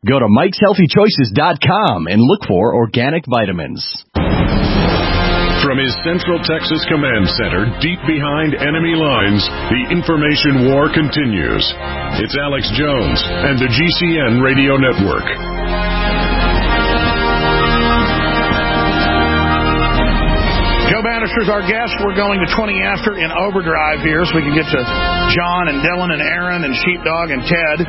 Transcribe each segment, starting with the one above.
Go to Mike'sHealthyChoices.com and look for organic vitamins. From his Central Texas Command Center, deep behind enemy lines, the information war continues. It's Alex Jones and the GCN Radio Network. Joe Bannister's our guest. We're going to 20 after in overdrive here so we can get to John and Dylan and Aaron and Sheepdog and Ted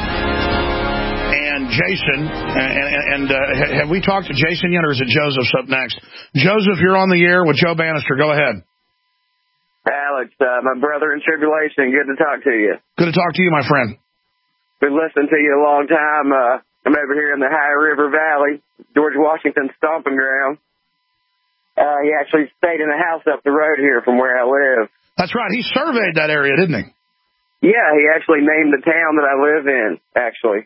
and Jason. And have we talked to Jason yet, or is it Joseph's up next? Joseph, you're on the air with Joe Bannister. Go ahead. Alex, my brother in tribulation. Good to talk to you. Good to talk to you, my friend. Been listening to you a long time. I'm over here in the High River Valley, George Washington's stomping ground. He actually stayed in a house up the road here from where I live. That's right. He surveyed that area, didn't he? Yeah, he actually named the town that I live in, actually.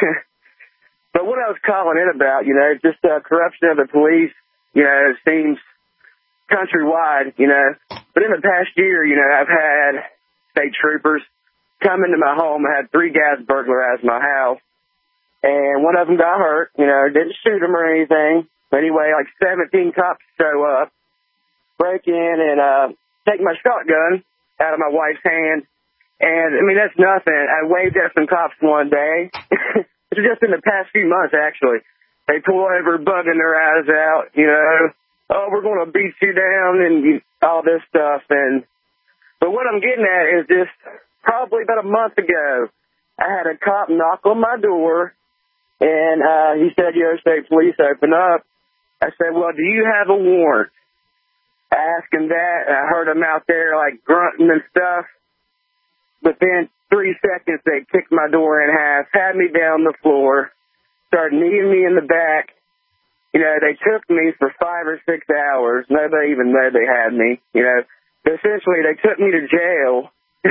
But what I was calling in about, just corruption of the police, it seems countrywide, But in the past year, I've had state troopers come into my home. I had 3 guys burglarize my house. And one of them got hurt, didn't shoot him or anything. But anyway, like 17 cops show up, break in, and take my shotgun out of my wife's hand. And, that's nothing. I waved at some cops one day. It's just in the past few months, actually. They pull over, bugging their eyes out, oh, we're going to beat you down and all this stuff. But what I'm getting at is just probably about a month ago, I had a cop knock on my door, and he said, State Police, open up. I said, well, do you have a warrant? I asked him that, and I heard him out there, grunting and stuff. But then 3 seconds, they kicked my door in half, had me down the floor, started kneeing me in the back. They took me for 5 or 6 hours. Nobody even knew they had me. Essentially, they took me to jail,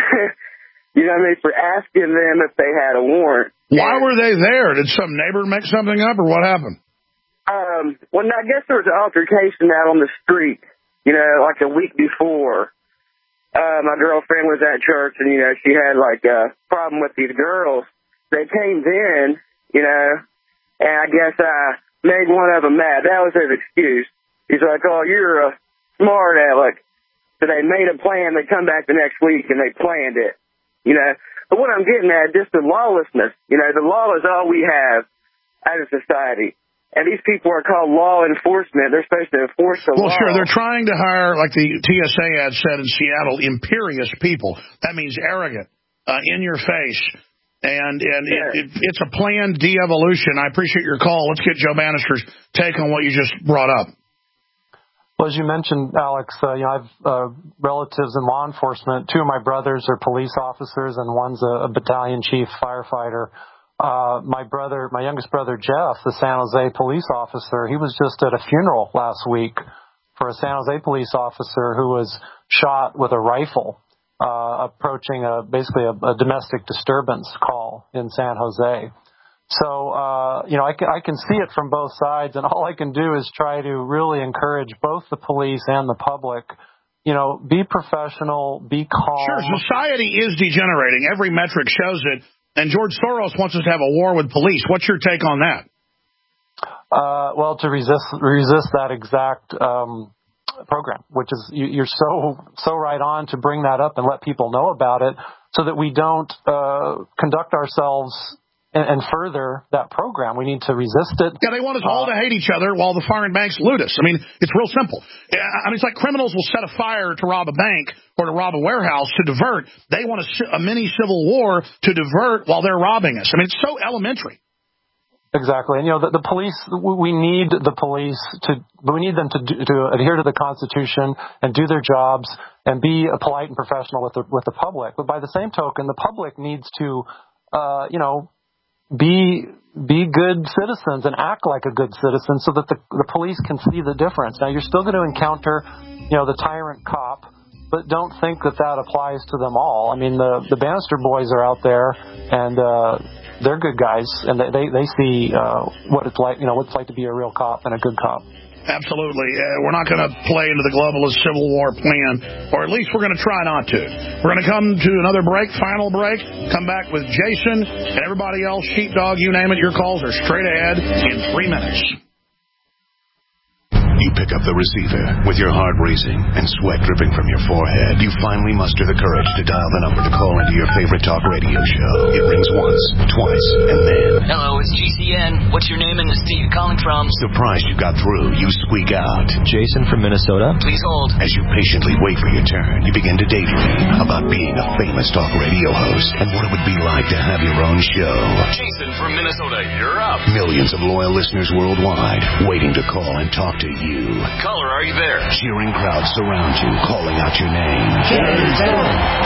for asking them if they had a warrant. Why were they there? Did some neighbor make something up, or what happened? Well, I guess there was an altercation out on the street, like a week before. My girlfriend was at church, and, she had, a problem with these girls. They came in, and I guess I made one of them mad. That was his excuse. He's like, oh, you're a smart aleck. So they made a plan. They come back the next week, and they planned it, But what I'm getting at, just the lawlessness. The law is all we have as a society. And these people are called law enforcement. They're supposed to enforce the law. Well, sure. They're trying to hire, like the TSA ad said in Seattle, imperious people. That means arrogant, in your face. And it's a planned de-evolution. I appreciate your call. Let's get Joe Bannister's take on what you just brought up. Well, as you mentioned, Alex, I have relatives in law enforcement. 2 of my brothers are police officers, and one's a battalion chief firefighter. My youngest brother, Jeff, the San Jose police officer, he was just at a funeral last week for a San Jose police officer who was shot with a rifle, approaching basically a domestic disturbance call in San Jose. So, I can see it from both sides, and all I can do is try to really encourage both the police and the public. Be professional, be calm. Sure, society is degenerating. Every metric shows it. And George Soros wants us to have a war with police. What's your take on that? Well, to resist that exact program, which is you're so right on to bring that up and let people know about it, so that we don't conduct ourselves and further that program. We need to resist it. Yeah, they want us all to hate each other while the foreign banks loot us. It's real simple. It's like criminals will set a fire to rob a bank or to rob a warehouse to divert. They want a mini civil war to divert while they're robbing us. It's so elementary. Exactly. And, the police, we need them to adhere to the Constitution and do their jobs and be polite and professional with the public. But by the same token, the public needs to, be good citizens and act like a good citizen so that the police can see the difference. Now, you're still going to encounter, the tyrant cop, but don't think that applies to them all. The Bannister boys are out there, and they're good guys, and they see what it's like, what it's like to be a real cop and a good cop. Absolutely. We're not going to play into the globalist civil war plan, or at least we're going to try not to. We're going to come to another break, final break, come back with Jason and everybody else, Sheepdog, you name it. Your calls are straight ahead in 3 minutes. You pick up the receiver with your heart racing and sweat dripping from your forehead. You finally muster the courage to dial the number to call into your favorite talk radio show. It rings once, twice, and then... Hello, it's GCN. What's your name and the state you're calling from? Surprised you got through, you squeak out. Jason from Minnesota? Please hold. As you patiently wait for your turn, you begin to daydream about being a famous talk radio host and what it would be like to have your own show. Jason from Minnesota, you're up. Millions of loyal listeners worldwide waiting to call and talk to you. Caller, are you there? Cheering crowds surround you, calling out your name. Jason!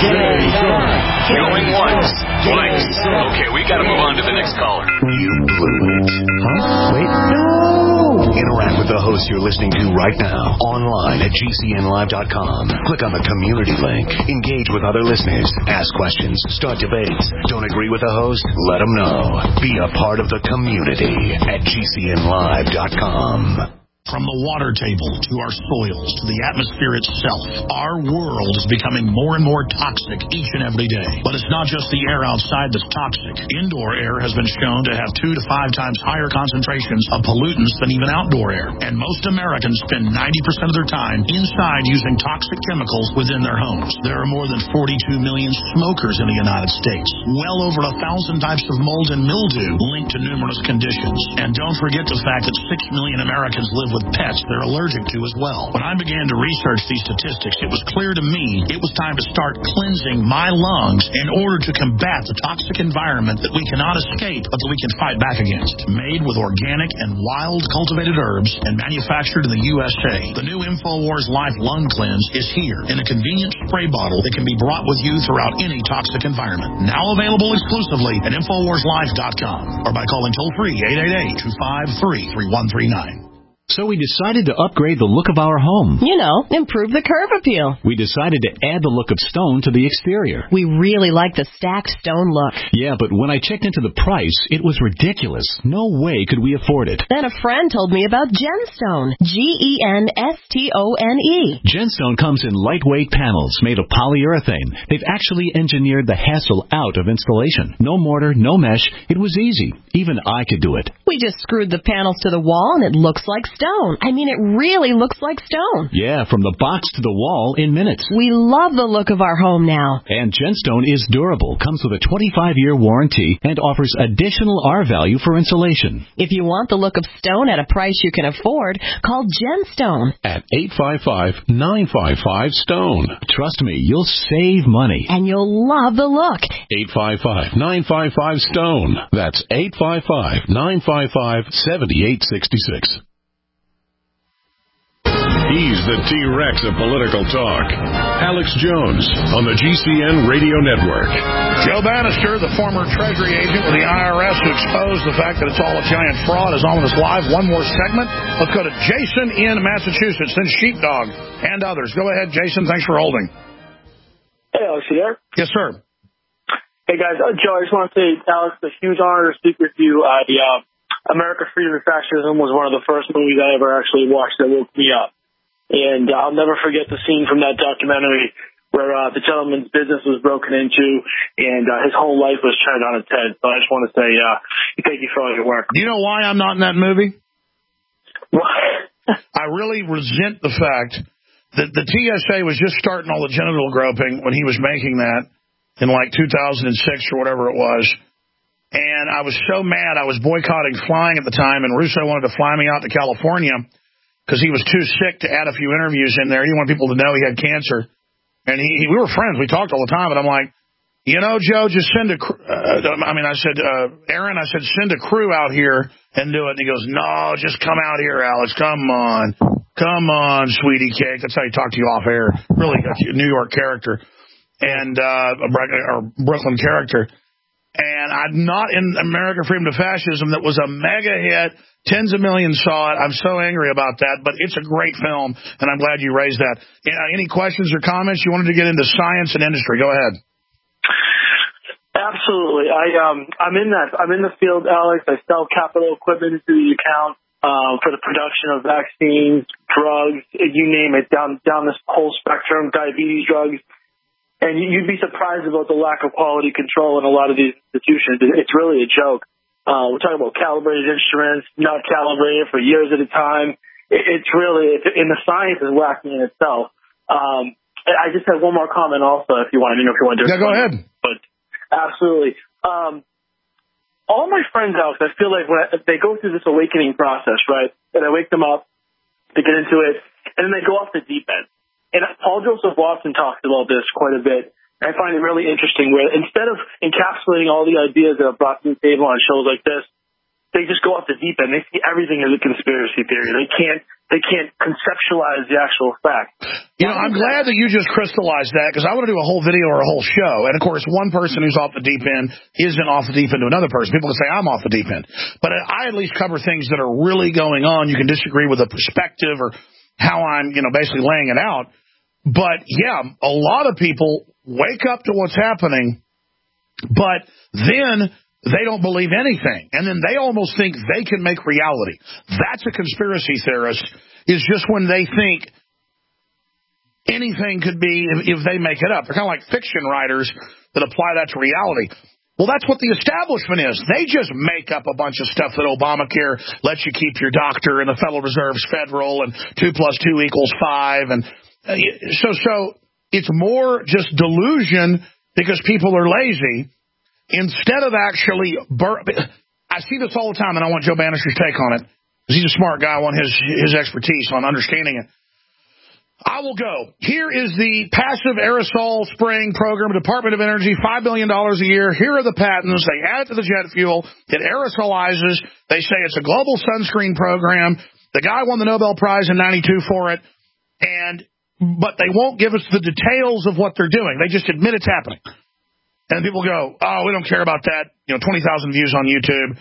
Going once, twice. Okay, we gotta move on to the next caller. You blew it. Huh? Wait. No! Interact with the host you're listening to right now, online at GCNlive.com. Click on the community link. Engage with other listeners. Ask questions. Start debates. Don't agree with the host? Let them know. Be a part of the community at GCNlive.com. From the water table to our soils to the atmosphere itself, our world is becoming more and more toxic each and every day. But it's not just the air outside that's toxic. Indoor air has been shown to have 2 to 5 times higher concentrations of pollutants than even outdoor air. And most Americans spend 90% of their time inside using toxic chemicals within their homes. There are more than 42 million smokers in the United States. Well over 1,000 types of mold and mildew linked to numerous conditions. And don't forget the fact that 6 million Americans live with pets they're allergic to as well. When I began to research these statistics, it was clear to me it was time to start cleansing my lungs in order to combat the toxic environment that we cannot escape but that we can fight back against. Made with organic and wild cultivated herbs and manufactured in the USA, the new InfoWars Life Lung Cleanse is here in a convenient spray bottle that can be brought with you throughout any toxic environment. Now available exclusively at InfoWarsLife.com or by calling toll-free 888-253-3139. So we decided to upgrade the look of our home. You know, improve the curb appeal. We decided to add the look of stone to the exterior. We really like the stacked stone look. Yeah, but when I checked into the price, it was ridiculous. No way could we afford it. Then a friend told me about Genstone. Genstone. Genstone comes in lightweight panels made of polyurethane. They've actually engineered the hassle out of installation. No mortar, no mesh. It was easy. Even I could do it. We just screwed the panels to the wall and it looks like stone. I mean, it really looks like stone. Yeah, from the box to the wall in minutes. We love the look of our home now. And Genstone is durable, comes with a 25-year warranty, and offers additional R value for insulation. If you want the look of stone at a price you can afford, call Genstone. At 855-955-STONE. Trust me, you'll save money. And you'll love the look. 855-955-STONE. That's 855-955-7866. He's the T-Rex of political talk. Alex Jones on the GCN Radio Network. Joe Bannister, the former Treasury agent with the IRS who exposed the fact that it's all a giant fraud, is on with us live. One more segment. Let's go to Jason in Massachusetts, then Sheepdog and others. Go ahead, Jason. Thanks for holding. Hey, Alex, you there? Yes, sir. Hey, guys. Joe, I just want to say, Alex, it's a huge honor to speak with you. America, Freedom, and Fascism was one of the first movies I ever actually watched that woke me up. And I'll never forget the scene from that documentary where the gentleman's business was broken into and his whole life was turned on its head. So I just want to say thank you for all your work. Do you know why I'm not in that movie? Why? I really resent the fact that the TSA was just starting all the genital groping when he was making that in like 2006 or whatever it was. And I was so mad. I was boycotting flying at the time, and Russo wanted to fly me out to California because he was too sick to add a few interviews in there. He didn't want people to know he had cancer. And we were friends. We talked all the time. But I'm like, you know, Joe, just send a I said, Aaron, send a crew out here and do it. And he goes, no, just come out here, Alex. Come on. Come on, sweetie cake. That's how he talked to you off air. Really a New York character and or Brooklyn character. And I'm not in America, Freedom to Fascism. That was a mega hit. Tens of millions saw it. I'm so angry about that, but it's a great film, and I'm glad you raised that. Any questions or comments? You wanted to get into science and industry. Go ahead. Absolutely. I'm in the field, Alex. I sell capital equipment into the account. for the production of vaccines, drugs, you name it, down this whole spectrum, diabetes drugs. And you'd be surprised about the lack of quality control in a lot of these institutions. It's really a joke. We're talking about calibrated instruments, not calibrated for years at a time. It's really, and the science is lacking in itself. I just have one more comment also, if you want. I don't know if you want to do it. Yeah, go ahead. But absolutely. All my friends, Alex, I feel like when they go through this awakening process, right, and I wake them up, they get into it, and then they go off the deep end. And Paul Joseph Watson talks about this quite a bit. I find it really interesting where instead of encapsulating all the ideas that are brought to the table on shows like this, they just go off the deep end. They see everything as a conspiracy theory. They can't conceptualize the actual fact. You know, I'm glad that you just crystallized that, because I want to do a whole video or a whole show. And, of course, one person who's off the deep end isn't off the deep end to another person. People can say, I'm off the deep end. But I at least cover things that are really going on. You can disagree with the perspective or how I'm, basically laying it out. But, yeah, a lot of people wake up to what's happening, but then they don't believe anything. And then they almost think they can make reality. That's a conspiracy theorist, is just when they think anything could be if they make it up. They're kind of like fiction writers that apply that to reality. Well, that's what the establishment is. They just make up a bunch of stuff that Obamacare lets you keep your doctor and the Federal Reserve's federal and 2 + 2 = 5. And so it's more just delusion because people are lazy instead of actually I see this all the time, and I want Joe Bannister's take on it because he's a smart guy. I want his expertise on understanding it. I will go. Here is the passive aerosol spraying program, Department of Energy, $5 billion a year. Here are the patents. They add it to the jet fuel. It aerosolizes. They say it's a global sunscreen program. The guy won the Nobel Prize in 92 for it. But they won't give us the details of what they're doing. They just admit it's happening. And people go, oh, we don't care about that. 20,000 views on YouTube.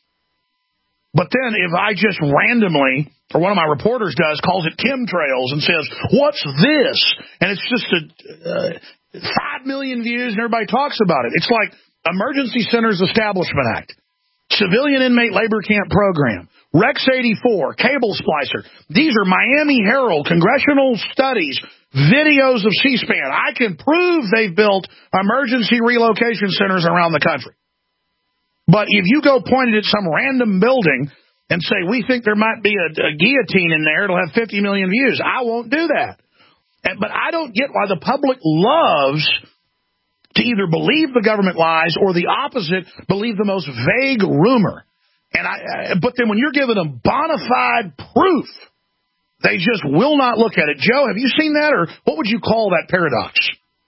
But then if I just randomly, or one of my reporters does, calls it chemtrails and says, what's this? And it's just 5 million views and everybody talks about it. It's like Emergency Centers Establishment Act, Civilian Inmate Labor Camp Program, Rex 84, Cable Splicer. These are Miami Herald, congressional studies, videos of C-SPAN. I can prove they've built emergency relocation centers around the country. But if you go point it at some random building and say, we think there might be a guillotine in there, it'll have 50 million views, I won't do that. But I don't get why the public loves to either believe the government lies or the opposite, believe the most vague rumor. But then when you're given them bona fide proof, they just will not look at it. Joe, have you seen that, or what would you call that paradox?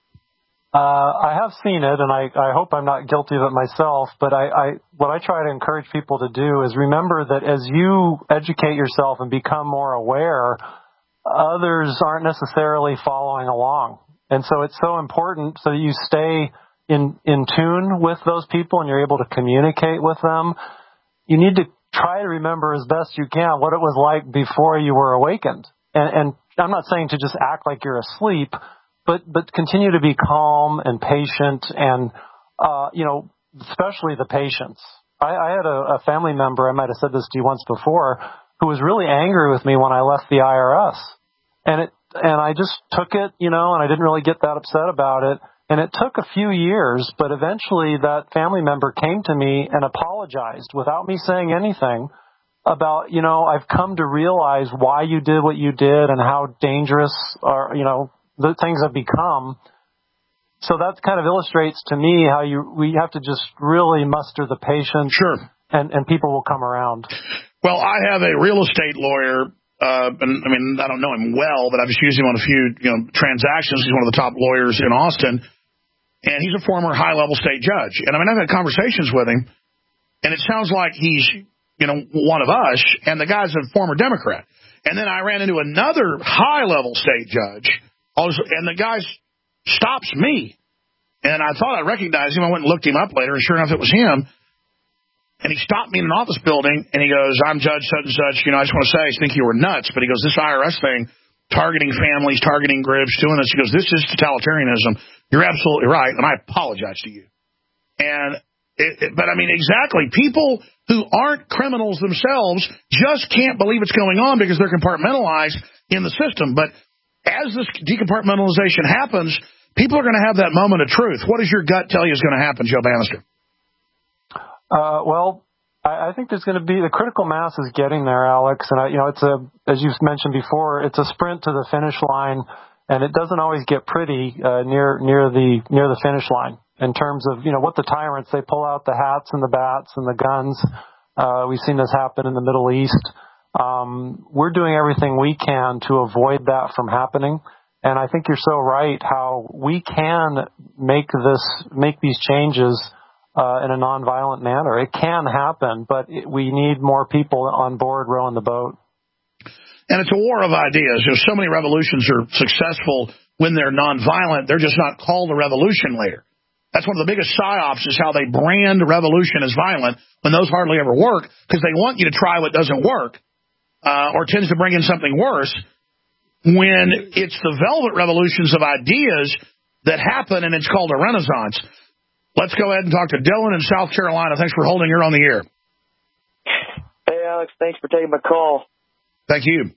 I have seen it, and I hope I'm not guilty of it myself, but what I try to encourage people to do is remember that as you educate yourself and become more aware, others aren't necessarily following along. And so it's so important so that you stay in tune with those people and you're able to communicate with them. You need to try to remember as best you can what it was like before you were awakened. And I'm not saying to just act like you're asleep, but continue to be calm and patient and, especially the patience. I had a family member, I might have said this to you once before, who was really angry with me when I left the IRS. And I just took it, and I didn't really get that upset about it. And it took a few years, but eventually that family member came to me and apologized without me saying anything about, I've come to realize why you did what you did and how dangerous the things have become. So that kind of illustrates to me how we have to just really muster the patience. Sure. And people will come around. Well, I have a real estate lawyer. I don't know him well, but I've just used him on a few, transactions. He's one of the top lawyers in Austin. And he's a former high-level state judge. And, I've had conversations with him, and it sounds like he's, one of us, and the guy's a former Democrat. And then I ran into another high-level state judge, and the guy stops me. And I thought I recognized him. I went and looked him up later, and sure enough, it was him. And he stopped me in an office building, and he goes, I'm Judge such and such. I just want to say, I think you were nuts. But he goes, this IRS thing, targeting families, targeting groups, doing this. He goes, this is totalitarianism. You're absolutely right, and I apologize to you. But exactly. People, who aren't criminals themselves just can't believe it's going on because they're compartmentalized in the system. But as this decompartmentalization happens, people are going to have that moment of truth. What does your gut tell you is going to happen, Joe Bannister? Well, I think there's going to be the critical mass is getting there, Alex. And it's as you've mentioned before, it's a sprint to the finish line, and it doesn't always get pretty near the finish line in terms of what the tyrants, they pull out the hats and the bats and the guns. We've seen this happen in the Middle East. We're doing everything we can to avoid that from happening. And I think you're so right how we can make these changes in a nonviolent manner. It can happen, but we need more people on board rowing the boat. And it's a war of ideas. So many revolutions are successful when they're nonviolent. They're just not called a revolution later. That's one of the biggest psyops is how they brand revolution as violent when those hardly ever work because they want you to try what doesn't work or tends to bring in something worse when it's the velvet revolutions of ideas that happen and it's called a renaissance. Let's go ahead and talk to Dylan in South Carolina. Thanks for holding. You're on the air. Hey, Alex. Thanks for taking my call. Thank you.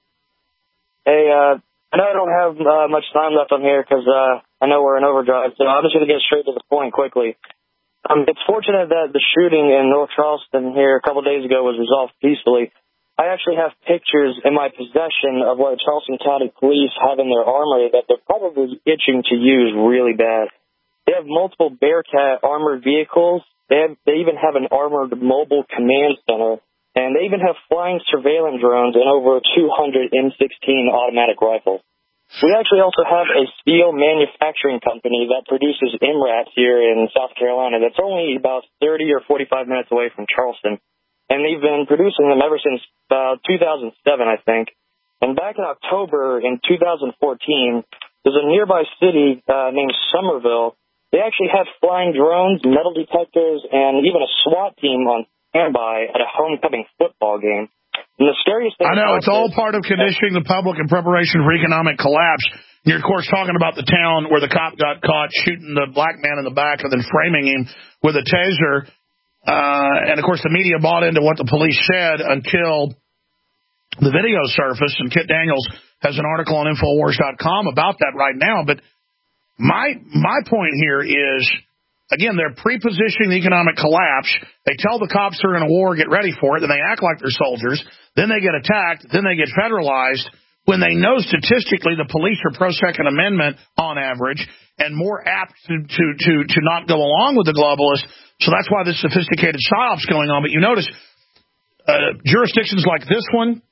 Hey, I know I don't have much time left on here because I know we're in overdrive, so I'm just going to get straight to the point quickly. It's fortunate that the shooting in North Charleston here a couple of days ago was resolved peacefully. I actually have pictures in my possession of what Charleston County Police have in their armory that they're probably itching to use really bad. They have multiple Bearcat armored vehicles. They even have an armored mobile command center. And they even have flying surveillance drones and over 200 M16 automatic rifles. We actually also have a steel manufacturing company that produces MRAPs here in South Carolina that's only about 30 or 45 minutes away from Charleston. And they've been producing them ever since 2007, I think. And back in October in 2014, there's a nearby city named Somerville. They actually had flying drones, metal detectors, and even a SWAT team on standby at a homecoming football game. And the scariest thing... I know, it's all part of conditioning the public in preparation for economic collapse. You're, of course, talking about the town where the cop got caught shooting the black man in the back and then framing him with a taser. And, of course, the media bought into what the police said until the video surfaced. And Kit Daniels has an article on Infowars.com about that right now. But my point here is... Again, they're prepositioning the economic collapse. They tell the cops they're in a war, get ready for it. Then they act like they're soldiers. Then they get attacked. Then they get federalized when they know statistically the police are pro-Second Amendment on average and more apt to not go along with the globalists. So that's why this sophisticated psyop's going on. But you notice jurisdictions like this one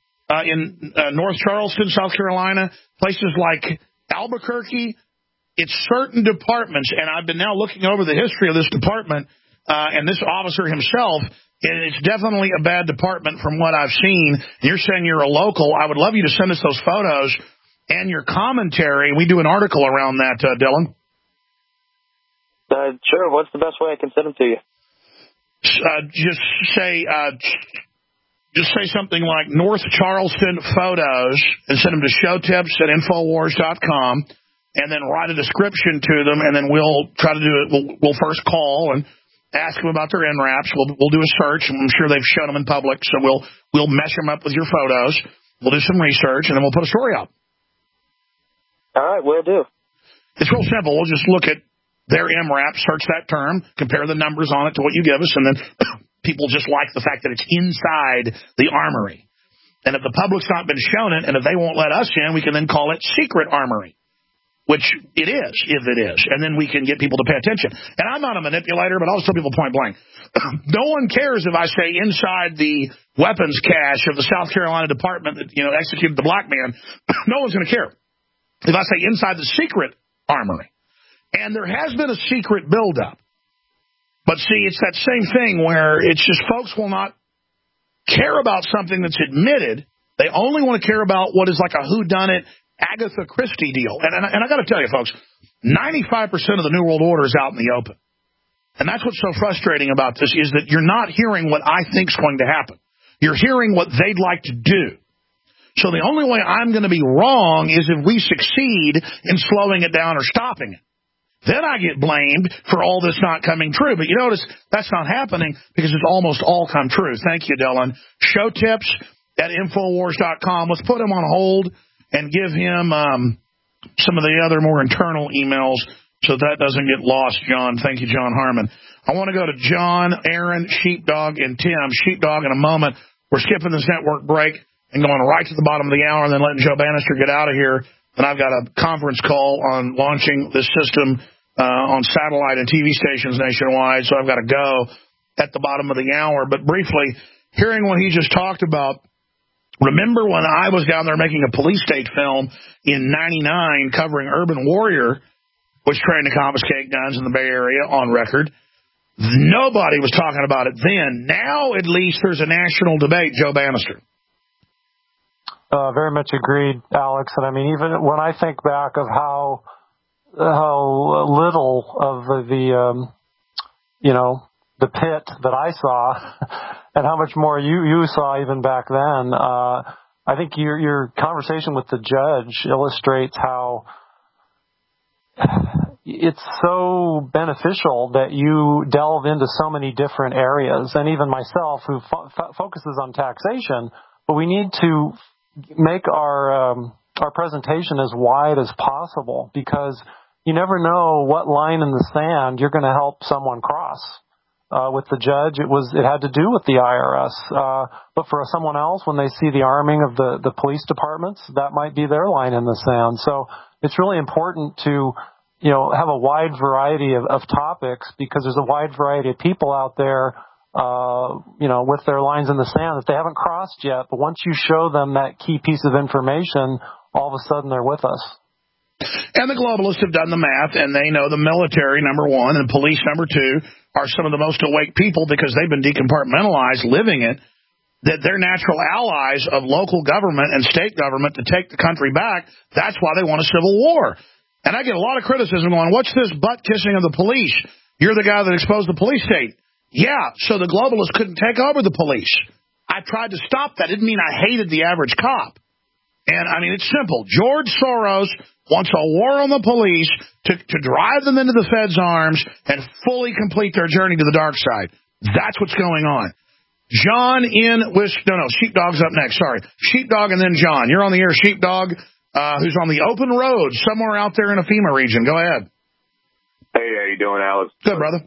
in North Charleston, South Carolina, places like Albuquerque, it's certain departments, and I've been now looking over the history of this department and this officer himself, and it's definitely a bad department from what I've seen. You're saying you're a local. I would love you to send us those photos and your commentary. We do an article around that, Dylan. Sure. What's the best way I can send them to you? Just say something like North Charleston photos and send them to showtips@Infowars.com. And then write a description to them, and then we'll try to do it. We'll first call and ask them about their NRAPs. We'll do a search, and I'm sure they've shown them in public, so we'll mesh them up with your photos. We'll do some research, and then we'll put a story out. All right, will do. It's real simple. We'll just look at their MRAP, search that term, compare the numbers on it to what you give us, and then people just like the fact that it's inside the armory. And if the public's not been shown it, and if they won't let us in, we can then call it secret armory. Which it is, if it is. And then we can get people to pay attention. And I'm not a manipulator, but I'll just tell people point blank. No one cares if I say inside the weapons cache of the South Carolina department that, executed the black man. No one's going to care. If I say inside the secret armory. And there has been a secret buildup. But see, it's that same thing where it's just folks will not care about something that's admitted. They only want to care about what is like a whodunit Agatha Christie deal. And I got to tell you, folks, 95% of the New World Order is out in the open. And that's what's so frustrating about this is that you're not hearing what I think's going to happen. You're hearing what they'd like to do. So the only way I'm going to be wrong is if we succeed in slowing it down or stopping it. then I get blamed for all this not coming true. But you notice that's not happening because it's almost all come true. Thank you, Dylan. Show tips at Infowars.com. Let's put him on hold and give him some of the other more internal emails so that doesn't get lost, John. Thank you, John Harmon. I want to go to John, Aaron, Sheepdog, and Tim. Sheepdog in a moment. We're skipping this network break and going right to the bottom of the hour and then letting Joe Bannister get out of here. And I've got a conference call on launching this system on satellite and TV stations nationwide, so I've got to go at the bottom of the hour. But briefly, hearing what he just talked about, remember when I was down there making a police state film in 99 covering Urban Warrior, which trained to confiscate guns in the Bay Area on record? Nobody was talking about it then. Now, at least, there's a national debate, Joe Bannister. Very much agreed, Alex. And I mean, even when I think back of how little of the pit that I saw and how much more you saw even back then, I think your conversation with the judge illustrates how it's so beneficial that you delve into so many different areas. And even myself, who focuses on taxation, but we need to make our presentation as wide as possible, because you never know what line in the sand you're going to help someone cross. With the judge, it had to do with the IRS. But for someone else, when they see the arming of the police departments, that might be their line in the sand. So it's really important to, have a wide variety of topics, because there's a wide variety of people out there, with their lines in the sand that they haven't crossed yet. But once you show them that key piece of information, all of a sudden they're with us. And the globalists have done the math, and they know the military, number one, and police, number two, are some of the most awake people because they've been decompartmentalized, living it, that they're natural allies of local government and state government to take the country back. That's why they want a civil war. And I get a lot of criticism going, what's this butt-kissing of the police? You're the guy that exposed the police state. Yeah, so the globalists couldn't take over the police. I tried to stop that. It didn't mean I hated the average cop. And, I mean, it's simple. George Soros wants a war on the police to drive them into the Fed's arms and fully complete their journey to the dark side. That's what's going on. John Sheepdog's up next. Sorry. Sheepdog and then John. You're on the air, Sheepdog, who's on the open road somewhere out there in a FEMA region. Go ahead. Hey, how you doing, Alex? Good, brother.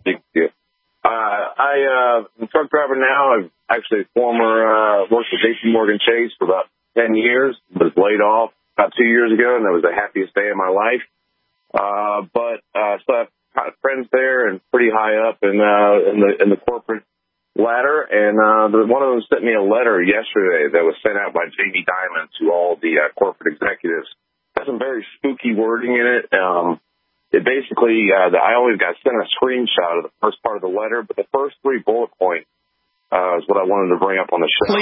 I'm a truck driver now. I've actually worked with JP Morgan Chase for about 10 years, was laid off about 2 years ago, and that was the happiest day of my life. But so I've got friends there and pretty high up in the corporate ladder, and one of them sent me a letter yesterday that was sent out by Jamie Dimon to all the corporate executives. It has some very spooky wording in it. It basically, I always got sent a screenshot of the first part of the letter, but the first 3 bullet points is what I wanted to bring up on the show.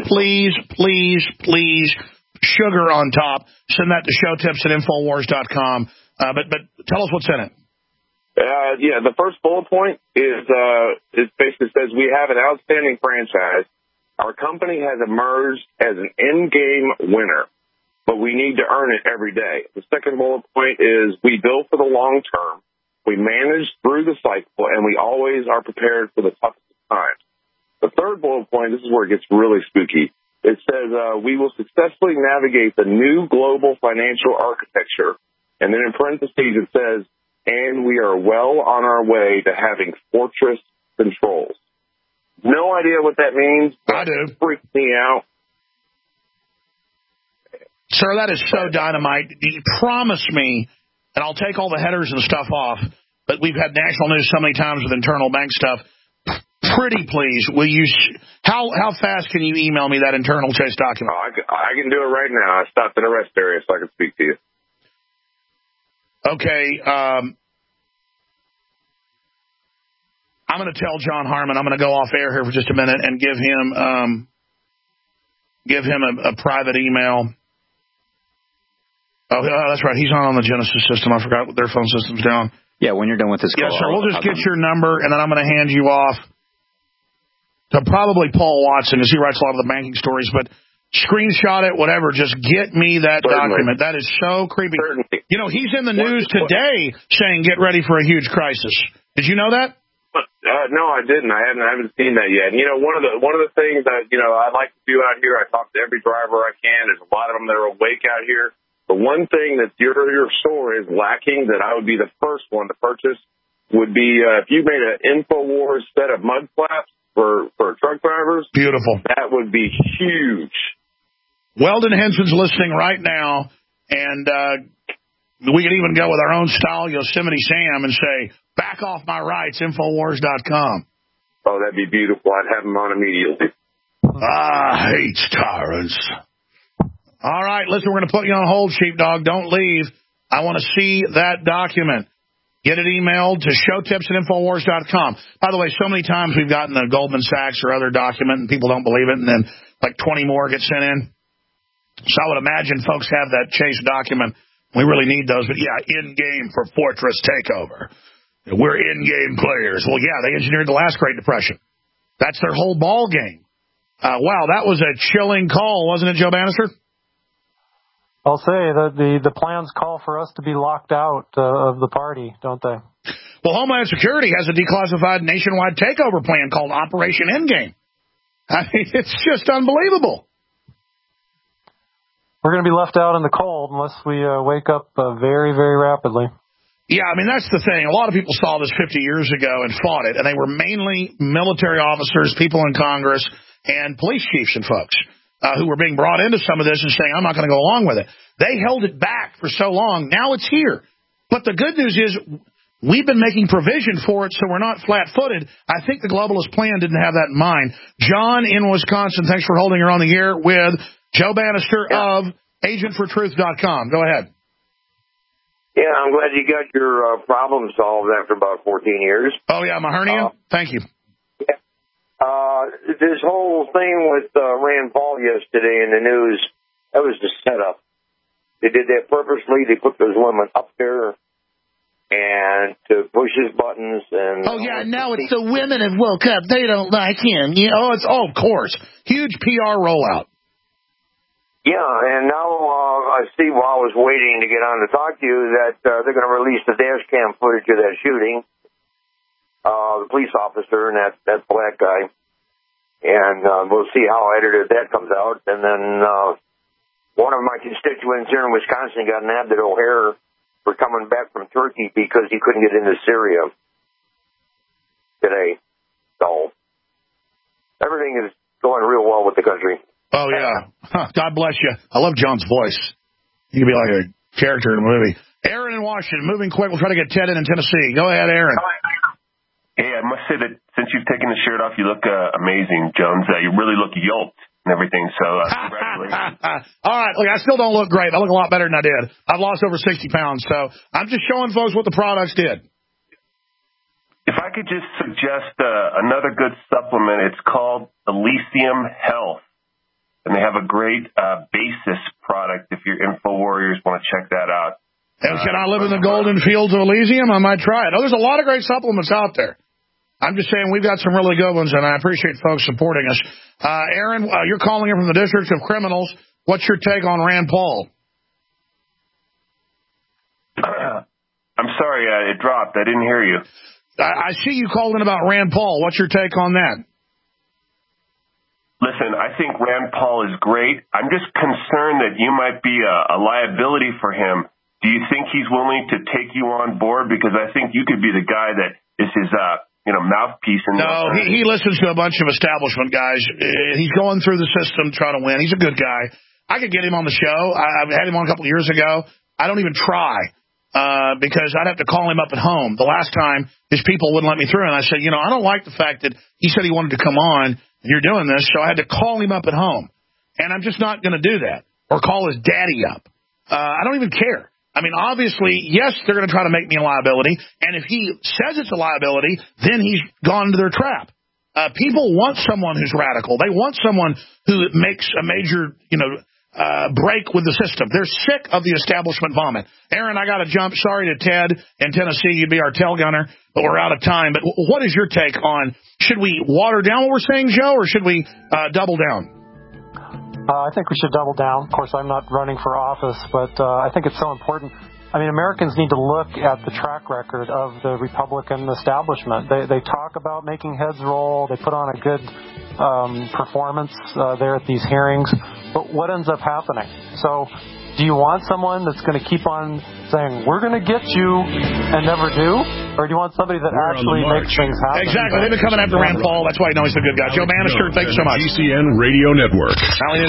Please, sugar on top. Send that to showtips@infowars.com. But tell us what's in it. The first bullet point is it basically says we have an outstanding franchise. Our company has emerged as an in-game winner, but we need to earn it every day. The second bullet point is we build for the long term. We manage through the cycle, and we always are prepared for the toughest times. The third bullet point, this is where it gets really spooky. It says we will successfully navigate the new global financial architecture. And then in parentheses it says, and we are well on our way to having fortress controls. No idea what that means. I do. It freaks me out. Sir, that is so dynamite. You promise me, and I'll take all the headers and stuff off, but we've had national news so many times with internal bank stuff. Pretty please, will you? How fast can you email me that internal Chase document? I can do it right now. I stopped at a rest area so I can speak to you. Okay. I'm going to tell John Harmon. I'm going to go off air here for just a minute and give him a private email. Oh, that's right. He's not on the Genesis system. I forgot their phone system's down. Yeah, when you're done with this call. Yeah, sir. We'll just get your number, and then I'm going to hand you off to probably Paul Watson, because he writes a lot of the banking stories. But screenshot it, whatever. Just get me that document. That is so creepy. You know, he's in the news today saying get ready for a huge crisis. Did you know that? No, I didn't. I haven't seen that yet. And, you know, one of the things that, you know, I like to do out here, I talk to every driver I can. There's a lot of them that are awake out here. The one thing that your store is lacking that I would be the first one to purchase would be if you made an InfoWars set of mud flaps for truck drivers. Beautiful. That would be huge. Weldon Henson's listening right now, and we could even go with our own style Yosemite Sam and say, back off my rights, Infowars.com. Oh, that'd be beautiful. I'd have him on immediately. I hate tyrants. All right, listen, we're going to put you on hold, Sheepdog. Don't leave. I want to see that document. Get it emailed to showtips@Infowars.com. By the way, so many times we've gotten the Goldman Sachs or other document and people don't believe it, and then like 20 more get sent in. So I would imagine folks have that Chase document. We really need those. But, yeah, in-game for Fortress Takeover. We're in-game players. Well, yeah, they engineered the last Great Depression. That's their whole ball game. Wow, that was a chilling call, wasn't it, Joe Bannister? I'll say that the plans call for us to be locked out of the party, don't they? Well, Homeland Security has a declassified nationwide takeover plan called Operation Endgame. I mean, it's just unbelievable. We're going to be left out in the cold unless we wake up very, very rapidly. Yeah, I mean, that's the thing. A lot of people saw this 50 years ago and fought it, and they were mainly military officers, people in Congress, and police chiefs and folks who were being brought into some of this and saying, I'm not going to go along with it. They held it back for so long. Now it's here. But the good news is we've been making provision for it, so we're not flat-footed. I think the globalist plan didn't have that in mind. John in Wisconsin, thanks for holding her on the air with Joe Bannister of agentfortruth.com. Go ahead. Yeah, I'm glad you got your problem solved after about 14 years. Oh, yeah, my hernia? Thank you. Yeah. This whole thing with Rand Paul yesterday in the news, that was the setup. They did that purposely. They put those women up there and to push his buttons. And oh, yeah, now it's the women have woke up. They don't like him. You know, of course. Huge PR rollout. Yeah, and now I see while I was waiting to get on to talk to you that they're going to release the dash cam footage of that shooting, the police officer and that black guy, and we'll see how edited that comes out. And then one of my constituents here in Wisconsin got nabbed at O'Hare for coming back from Turkey because he couldn't get into Syria today. So everything is going real well with the country. Oh, yeah. God bless you. I love John's voice. He could be like a character in a movie. Aaron in Washington, moving quick. We'll try to get Ted in Tennessee. Go ahead, Aaron. Hey, I must say that since you've taken the shirt off, you look amazing, Jones. You really look yoked and everything, so congratulations. All right. Look, I still don't look great. I look a lot better than I did. I've lost over 60 pounds, so I'm just showing folks what the products did. If I could just suggest another good supplement, it's called Elysium Health. And they have a great basis product if your Info Warriors want to check that out. And can I live in the golden fields of Elysium? I might try it. Oh, there's a lot of great supplements out there. I'm just saying we've got some really good ones, and I appreciate folks supporting us. Aaron, you're calling in from the District of Criminals. What's your take on Rand Paul? I'm sorry, it dropped. I didn't hear you. I see you called in about Rand Paul. What's your take on that? Listen, I think Rand Paul is great. I'm just concerned that you might be a liability for him. Do you think he's willing to take you on board? Because I think you could be the guy that is his, mouthpiece. No, he listens to a bunch of establishment guys. He's going through the system trying to win. He's a good guy. I could get him on the show. I had him on a couple of years ago. I don't even try because I'd have to call him up at home. The last time, his people wouldn't let me through, and I said, I don't like the fact that he said he wanted to come on. You're doing this, so I had to call him up at home. And I'm just not going to do that or call his daddy up. I don't even care. I mean, obviously, yes, they're going to try to make me a liability. And if he says it's a liability, then he's gone into their trap. People want someone who's radical. They want someone who makes a major, break with the system. They're sick of the establishment vomit. Aaron, I got to jump. Sorry to Ted in Tennessee. You'd be our tail gunner, but we're out of time. But what is your take on, should we water down what we're saying, Joe, or should we double down? I think we should double down. Of course, I'm not running for office, but I think it's so important. I mean, Americans need to look at the track record of the Republican establishment. They talk about making heads roll. They put on a good performance there at these hearings. But what ends up happening? So do you want someone that's going to keep on saying, we're going to get you and never do? Or do you want somebody that actually makes things happen? Exactly. They've been coming after Rand Paul. That's why I know he's a good guy. Joe Bannister, thanks so much. GCN Radio Network.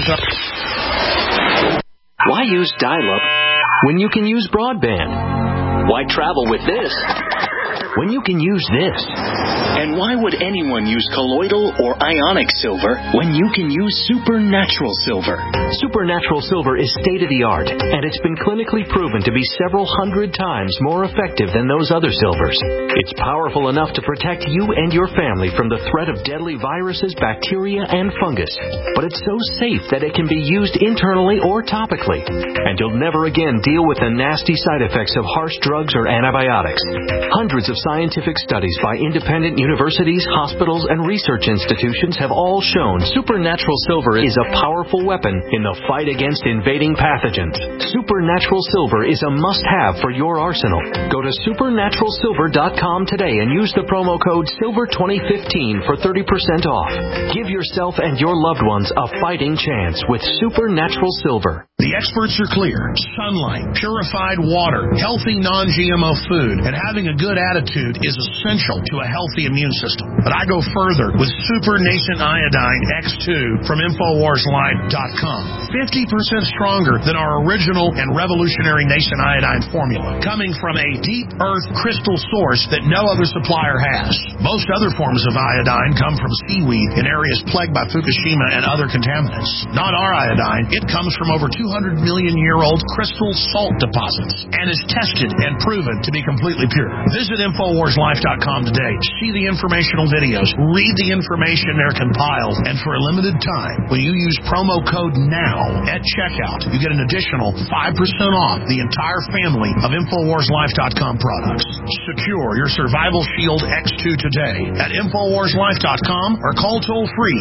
Why use dial-up when you can use broadband? Why travel with this when you can use this? And why would anyone use colloidal or ionic silver when you can use supernatural silver? Supernatural silver is state-of-the-art, and it's been clinically proven to be several hundred times more effective than those other silvers. It's powerful enough to protect you and your family from the threat of deadly viruses, bacteria, and fungus. But it's so safe that it can be used internally or topically. And you'll never again deal with the nasty side effects of harsh drugs or antibiotics. Hundreds of scientific studies by independent universities, hospitals, and research institutions have all shown supernatural silver is a powerful weapon in the fight against invading pathogens. Supernatural silver is a must-have for your arsenal. Go to supernaturalsilver.com today and use the promo code SILVER2015 for 30% off. Give yourself and your loved ones a fighting chance with Supernatural Silver. The experts are clear. Sunlight, purified water, healthy non-GMO food, and having a good attitude is essential to a healthy immune system. But I go further with Super Nascent Iodine X2 from InfoWarsLife.com. 50% stronger than our original and revolutionary Nascent Iodine formula, coming from a deep earth crystal source that no other supplier has. Most other forms of iodine come from seaweed in areas plagued by Fukushima and other contaminants. Not our iodine. It comes from over 200 million-year-old crystal salt deposits and is tested and proven to be completely pure. Visit InfoWarsLife.com today. See the informational videos. Read the information they're compiled. And for a limited time, when you use promo code NOW at checkout, you get an additional 5% off the entire family of InfoWarsLife.com products. Secure your Survival Shield X2 today at InfoWarsLife.com or call toll-free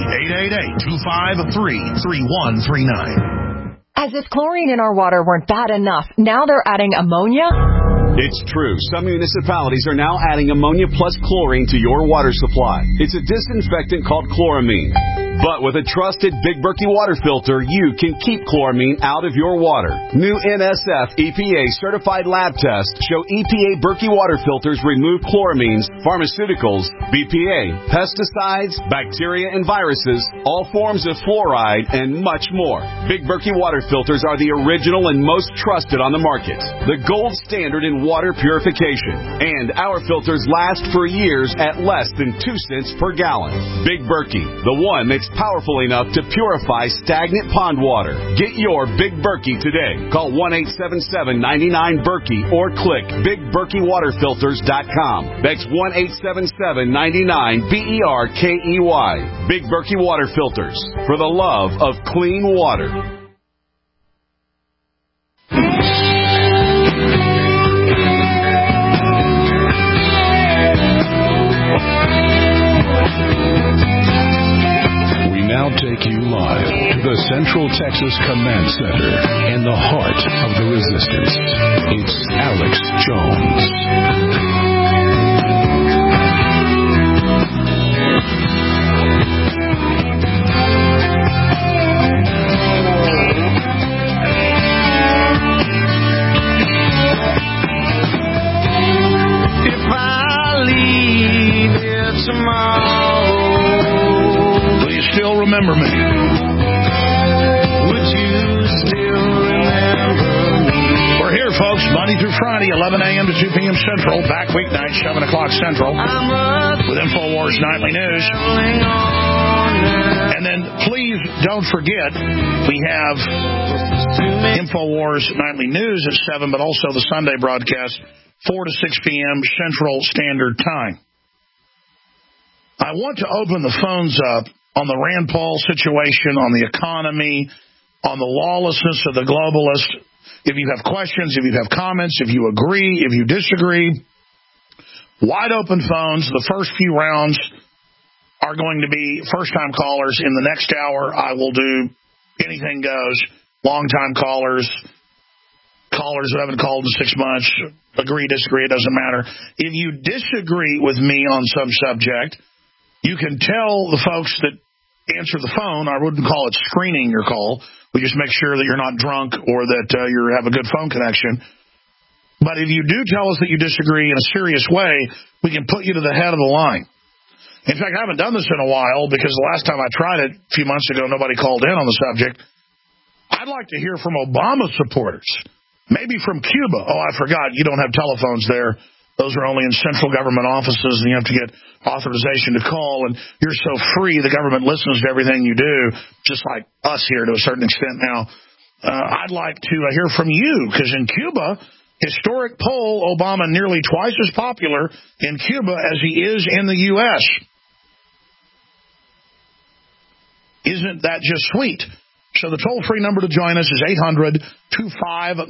888-253-3139. As if chlorine in our water weren't bad enough, now they're adding ammonia? It's true. Some municipalities are now adding ammonia plus chlorine to your water supply. It's a disinfectant called chloramine. But with a trusted Big Berkey water filter, you can keep chloramine out of your water. New NSF EPA certified lab tests show EPA Berkey water filters remove chloramines, pharmaceuticals, BPA, pesticides, bacteria and viruses, all forms of fluoride, and much more. Big Berkey water filters are the original and most trusted on the market. The gold standard in water purification. And our filters last for years at less than 2 cents per gallon. Big Berkey, the one that's powerful enough to purify stagnant pond water. Get your Big Berkey today. Call 1-877-99-BERKEY or click BigBerkeyWaterFilters.com. That's 1-877-99-BERKEY. Big Berkey Water Filters, for the love of clean water. Now take you live to the Central Texas Command Center in the heart of the resistance. It's Alex Jones. If I leave here tomorrow, still remember me? Would you still remember me? We're here, folks, Monday through Friday, 11 a.m. to 2 p.m. Central. Back weeknights, 7 o'clock Central, with InfoWars Nightly News. And then please don't forget, we have InfoWars Nightly News at 7, but also the Sunday broadcast, 4 to 6 p.m. Central Standard Time. I want to open the phones up on the Rand Paul situation, on the economy, on the lawlessness of the globalists. If you have questions, if you have comments, if you agree, if you disagree, wide open phones. The first few rounds are going to be first-time callers. In the next hour, I will do anything goes. Long-time callers who haven't called in 6 months, agree, disagree, it doesn't matter. If you disagree with me on some subject, you can tell the folks that answer the phone. I wouldn't call it screening your call. We just make sure that you're not drunk or that you have a good phone connection. But if you do tell us that you disagree in a serious way, we can put you to the head of the line. In fact, I haven't done this in a while because the last time I tried it a few months ago, nobody called in on the subject. I'd like to hear from Obama supporters. Maybe from Cuba. Oh, I forgot. You don't have telephones there. Those are only in central government offices, and you have to get authorization to call. And you're so free, the government listens to everything you do, just like us here to a certain extent now. I'd like to hear from you, because in Cuba, historic poll, Obama nearly twice as popular in Cuba as he is in the U.S. Isn't that just sweet? So the toll-free number to join us is 800-259-9231,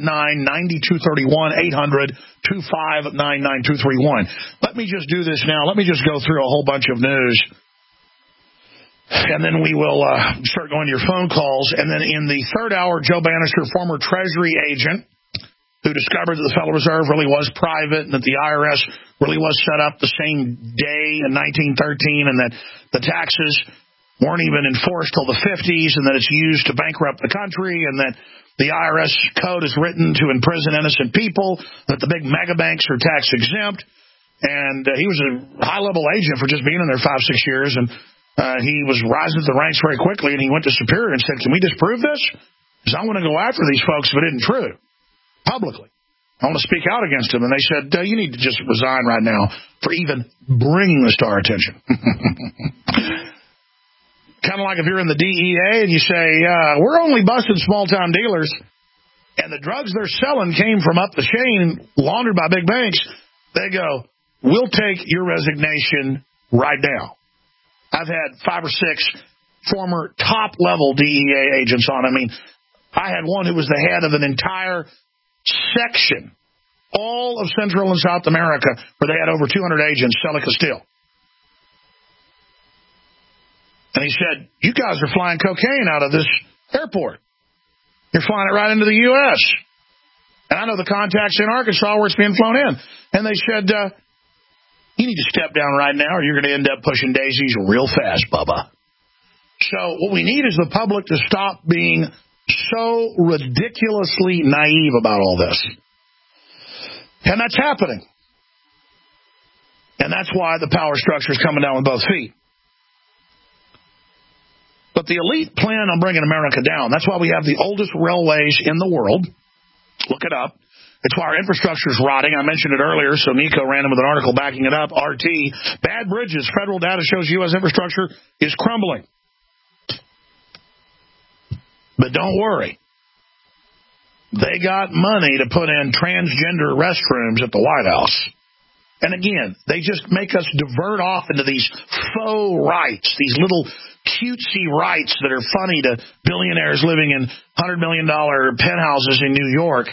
800-259-9231. Let me just do this now. Let me just go through a whole bunch of news, and then we will start going to your phone calls. And then in the third hour, Joe Bannister, former Treasury agent, who discovered that the Federal Reserve really was private and that the IRS really was set up the same day in 1913 and that the taxes weren't even enforced till the 50s, and that it's used to bankrupt the country, and that the IRS code is written to imprison innocent people, that the big mega banks are tax exempt. And he was a high-level agent for just being in there 5-6 years, and he was rising to the ranks very quickly, and he went to Superior and said, can we disprove this? Because I want to go after these folks if it isn't true, publicly. I want to speak out against them. And they said, you need to just resign right now for even bringing this to our attention. Kind of like if you're in the DEA and you say, we're only busting small-time dealers, and the drugs they're selling came from up the chain, laundered by big banks. They go, we'll take your resignation right now. I've had 5 or 6 former top-level DEA agents on. I mean, I had one who was the head of an entire section, all of Central and South America, where they had over 200 agents, Sela Castile. And he said, you guys are flying cocaine out of this airport. You're flying it right into the U.S. And I know the contacts in Arkansas where it's being flown in. And they said, you need to step down right now or you're going to end up pushing daisies real fast, Bubba. So what we need is the public to stop being so ridiculously naive about all this. And that's happening. And that's why the power structure is coming down with both feet. But the elite plan on bringing America down. That's why we have the oldest railways in the world. Look it up. It's why our infrastructure is rotting. I mentioned it earlier, so Nico ran in with an article backing it up. RT, bad bridges. Federal data shows U.S. infrastructure is crumbling. But don't worry. They got money to put in transgender restrooms at the White House. And again, they just make us divert off into these faux rights, these little cutesy rights that are funny to billionaires living in $100 million penthouses in New York.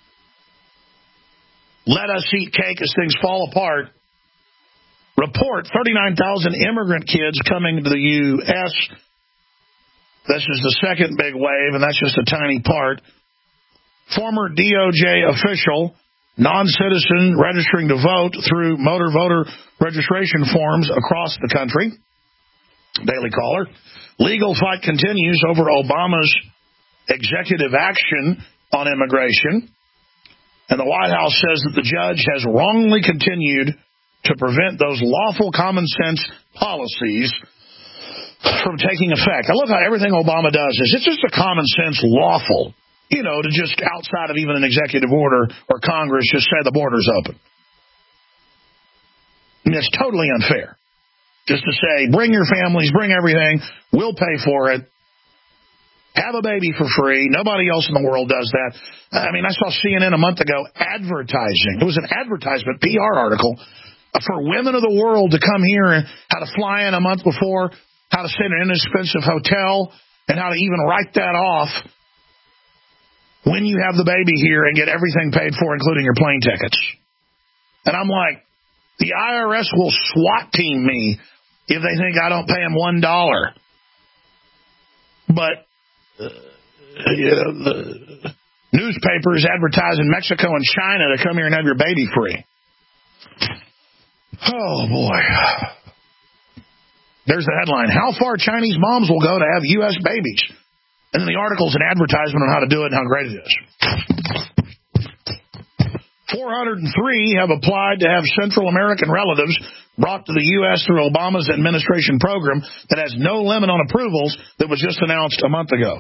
Let us eat cake as things fall apart. Report 39,000 immigrant kids coming to the U.S. This is the second big wave, and that's just a tiny part. Former DOJ official, non-citizen registering to vote through motor voter registration forms across the country. Daily Caller. Legal fight continues over Obama's executive action on immigration. And the White House says that the judge has wrongly continued to prevent those lawful common sense policies from taking effect. I love how everything Obama does is it's just a common sense lawful, to just outside of even an executive order or Congress just say the border's open. And it's totally unfair. Just to say, bring your families, bring everything, we'll pay for it. Have a baby for free. Nobody else in the world does that. I mean, I saw CNN a month ago advertising. It was an advertisement, PR article, for women of the world to come here and how to fly in a month before, how to stay in an inexpensive hotel, and how to even write that off when you have the baby here and get everything paid for, including your plane tickets. And I'm like, the IRS will SWAT team me if they think I don't pay them $1. But the newspapers advertising Mexico and China to come here and have your baby free. Oh, boy. There's the headline. How far Chinese moms will go to have U.S. babies. And then the article's an advertisement on how to do it and how great it is. 403 have applied to have Central American relatives brought to the U.S. through Obama's administration program that has no limit on approvals that was just announced a month ago.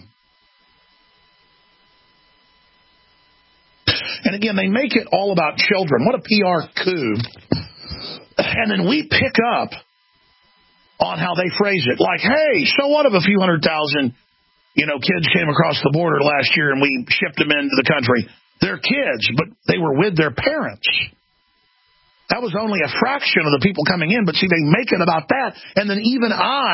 And again, they make it all about children. What a PR coup. And then we pick up on how they phrase it. Like, hey, so what if a few 100,000, kids came across the border last year and we shipped them into the country? They're kids, but they were with their parents. That was only a fraction of the people coming in. But see, they make it about that. And then even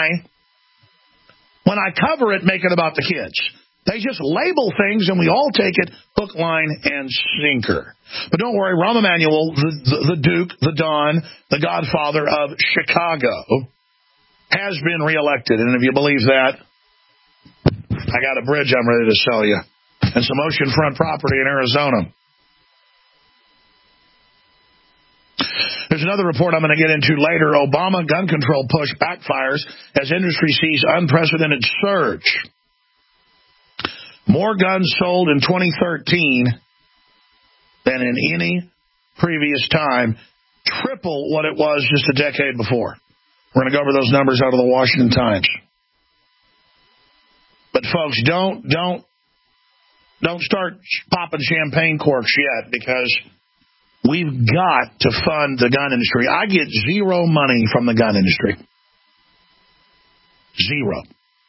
when I cover it, make it about the kids. They just label things, and we all take it hook, line, and sinker. But don't worry, Rahm Emanuel, the Duke, the Don, the Godfather of Chicago, has been reelected. And if you believe that, I got a bridge I'm ready to sell you. And some oceanfront property in Arizona. There's another report I'm going to get into later. Obama gun control push backfires as industry sees unprecedented surge. More guns sold in 2013 than in any previous time. Triple what it was just a decade before. We're going to go over those numbers out of the Washington Times. But folks, don't start popping champagne corks yet, because we've got to fund the gun industry. I get zero money from the gun industry. Zero.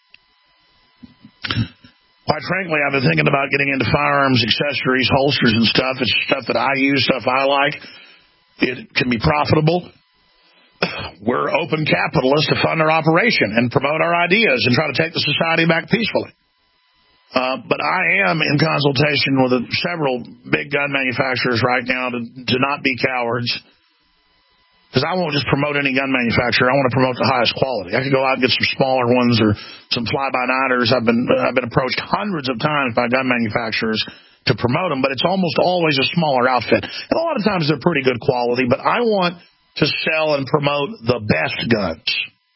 Quite frankly, I've been thinking about getting into firearms, accessories, holsters, and stuff. It's stuff that I use, stuff I like. It can be profitable. We're open capitalists to fund our operation and promote our ideas and try to take the society back peacefully. But I am in consultation with several big gun manufacturers right now to not be cowards. Because I won't just promote any gun manufacturer. I want to promote the highest quality. I could go out and get some smaller ones or some fly-by-nighters. I've been approached hundreds of times by gun manufacturers to promote them, but it's almost always a smaller outfit. And a lot of times they're pretty good quality, but I want to sell and promote the best guns.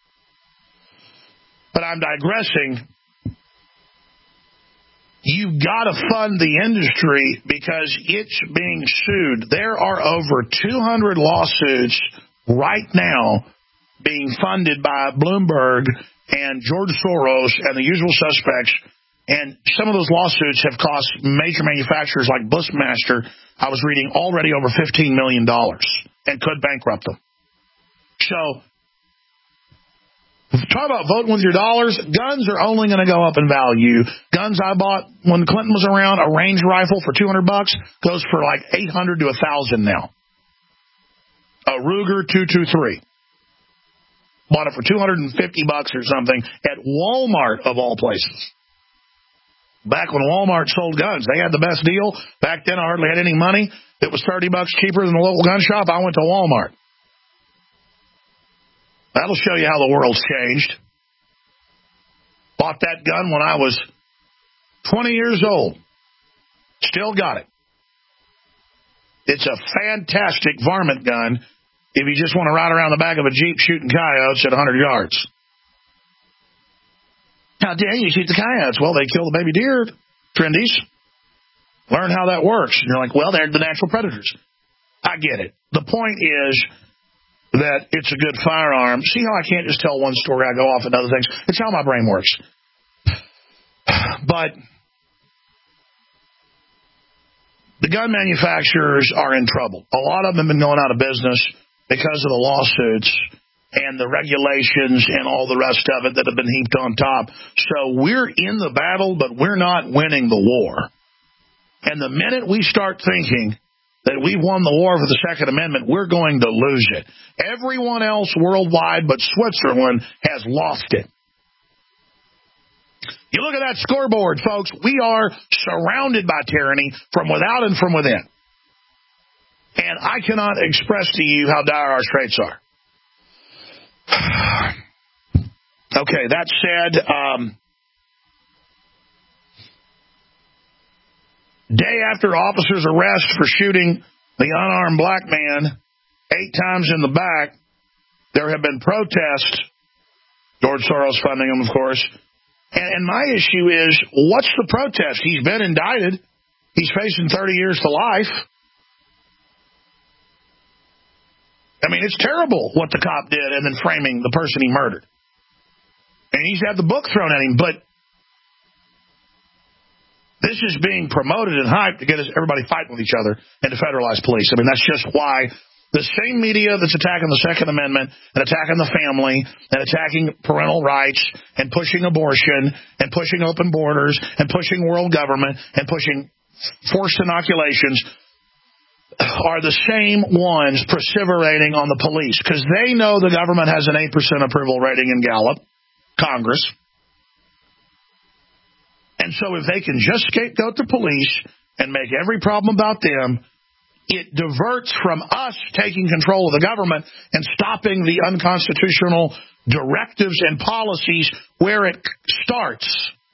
But I'm digressing. You've got to fund the industry because it's being sued. There are over 200 lawsuits right now being funded by Bloomberg and George Soros and the usual suspects. And some of those lawsuits have cost major manufacturers like Bushmaster, I was reading, already over $15 million and could bankrupt them. So, talk about voting with your dollars. Guns are only going to go up in value. Guns I bought when Clinton was around, a range rifle for $200 goes for like $800 to $1,000 now. A Ruger 223. Bought it for $250 or something at Walmart of all places. Back when Walmart sold guns, they had the best deal. Back then, I hardly had any money. It was $30 cheaper than the local gun shop. I went to Walmart. That'll show you how the world's changed. Bought that gun when I was 20 years old. Still got it. It's a fantastic varmint gun if you just want to ride around the back of a Jeep shooting coyotes at 100 yards. How dare you shoot the coyotes? Well, they kill the baby deer, trendies. Learn how that works. And you're like, well, they're the natural predators. I get it. The point is that it's a good firearm. See how I can't just tell one story, I go off into other things? It's how my brain works. But the gun manufacturers are in trouble. A lot of them have been going out of business because of the lawsuits and the regulations and all the rest of it that have been heaped on top. So we're in the battle, but we're not winning the war. And the minute we start thinking that we've won the war for the Second Amendment, we're going to lose it. Everyone else worldwide but Switzerland has lost it. You look at that scoreboard, folks. We are surrounded by tyranny from without and from within. And I cannot express to you how dire our straits are. Okay, that said, day after officers' arrest for shooting the unarmed black man 8 times in the back, there have been protests. George Soros funding them, of course. And my issue is, what's the protest? He's been indicted. He's facing 30 years to life. I mean, it's terrible what the cop did and then framing the person he murdered. And he's had the book thrown at him, but this is being promoted and hyped to get everybody fighting with each other and to federalize police. I mean, that's just why the same media that's attacking the Second Amendment and attacking the family and attacking parental rights and pushing abortion and pushing open borders and pushing world government and pushing forced inoculations are the same ones perseverating on the police because they know the government has an 8% approval rating in Gallup, Congress. And so if they can just scapegoat the police and make every problem about them, it diverts from us taking control of the government and stopping the unconstitutional directives and policies where it starts.